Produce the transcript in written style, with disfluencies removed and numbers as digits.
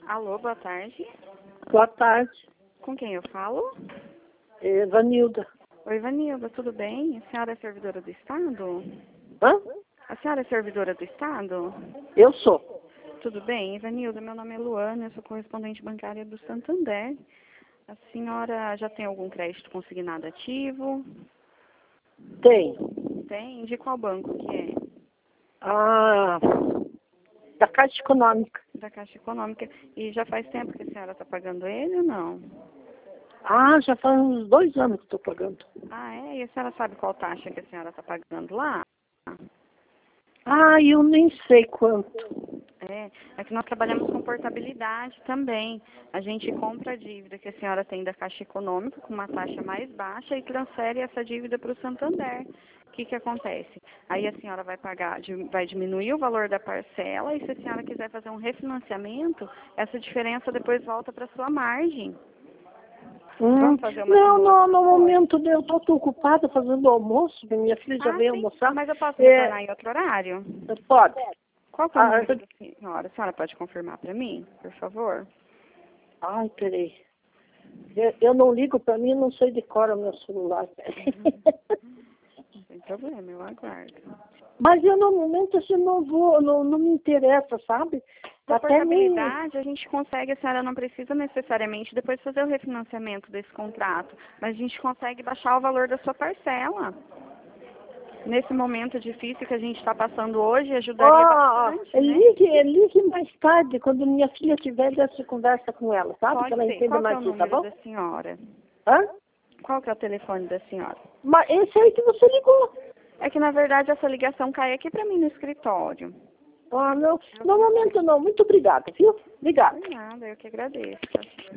Alô, boa tarde. Boa tarde, Com quem eu falo? Vanilda. Oi, Vanilda, tudo bem? A senhora é servidora do Estado? Hã? A senhora é servidora do Estado? Eu sou. Tudo bem? Vanilda, meu nome é Luana, eu sou correspondente bancária do Santander. A senhora já tem algum crédito consignado ativo? Tem. Tem? De qual banco que é? Ah, da Caixa Econômica. Da Caixa Econômica. E já faz tempo que a senhora está pagando ele ou não? Ah, já faz uns 2 anos que estou pagando. Ah, é? E a senhora sabe qual taxa que a senhora está pagando lá? Ah, eu nem sei quanto. É que nós trabalhamos com portabilidade também. A gente compra a dívida que a senhora tem da Caixa Econômica com uma taxa mais baixa e transfere essa dívida para o Santander. O que acontece? Aí a senhora vai pagar, vai diminuir o valor da parcela e se a senhora quiser fazer um refinanciamento, essa diferença depois volta para a sua margem. Vamos fazer uma Não, simulação no hoje? momento eu estou ocupada fazendo almoço, minha filha já veio Sim, almoçar. mas eu posso retornar em outro horário? Pode. Qual que é o número da senhora? A senhora pode confirmar para mim, por favor? Ai, peraí. Eu não ligo para mim, não sei de cor o meu celular. Não tem problema, eu aguardo. Mas eu no momento assim não me interessa, sabe? A Até nem. portabilidade, a gente consegue, a senhora não precisa necessariamente depois fazer o refinanciamento desse contrato, mas a gente consegue baixar o valor da sua parcela. Nesse momento difícil que a gente está passando hoje, ajudaria bastante, né? Ligue mais tarde, quando minha filha tiver dessa conversa com ela, sabe? Que Pode ela ser. entende Qual que é mais o disso, tá número bom? da senhora? Hã? Qual que é o telefone da senhora? Mas esse aí que você ligou. É que, na verdade, essa ligação cai aqui para mim no escritório. Ah, não. No momento não. Muito obrigada, viu? Obrigada. Por nada, eu que agradeço.